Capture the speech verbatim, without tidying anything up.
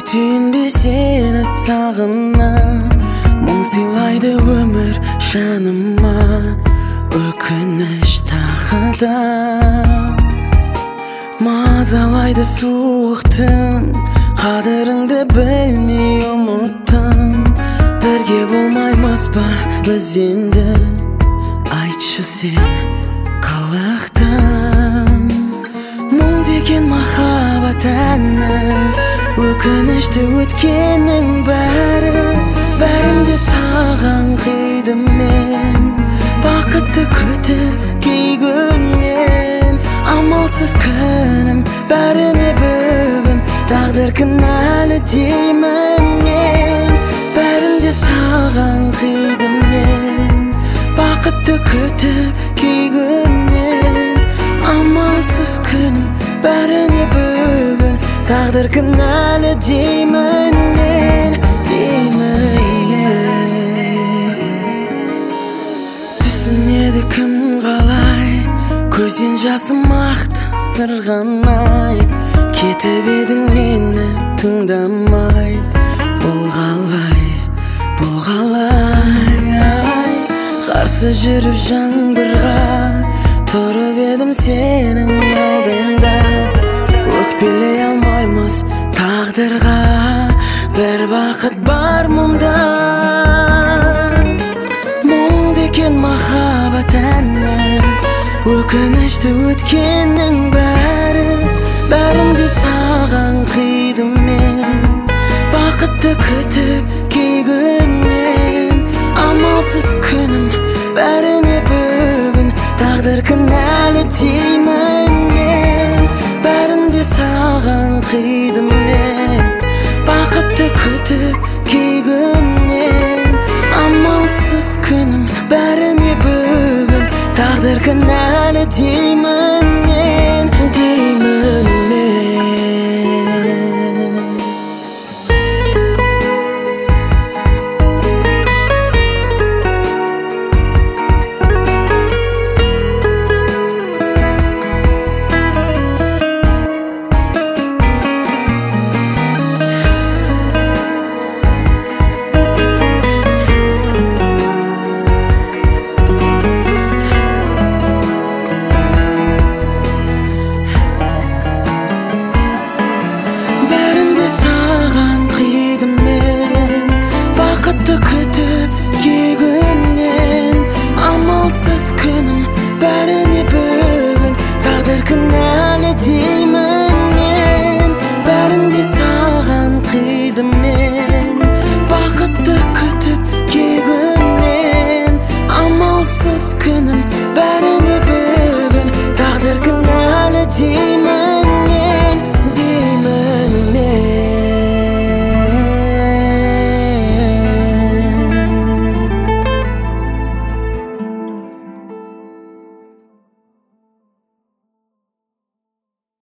Tüyünbe seni sağınam, мұң сыйлайды өмір жаныма, өкініш тағыда. Мазалайды суық түн, қадіріңді білмей ұмыттым. Бірге болмаймыз ба біз енді, айтшы сен қалықтың. Мұң деген махаббат әні, өкінішті өткеннің бәрі, бәрінде саған қидым мен. Бақытты күтіп кей күннен, амалсыз күнім бәріне бүгін, тағдыр кінәлі деймін мен. Бәрінде саған қидым мен, бақытты күтіп кей күннен, амалсыз күнім бәріне бүгін, тағдыр кінәлі деймін мен, деймін. Түсінеді кім қалай, көзден жасым ақты сырғанай. Кетіп едің мені тыңдамай, бұл қалай, бұл қалай. Қарсы жүріп жаңбырға, тұрып едім сенің алдыңда. Өкпелей алмаймыз тағдырға, бір бақыт бар мұнда. Мұң деген махаббат әні, өкінішті өткеннің бәрі, бәрінде саған қидым мен. Бақытты күтіп кей күннен, амалсыз күнім бәріне бүгін, тағдыр кінәлі деймін мен. Бәрінде саған қидым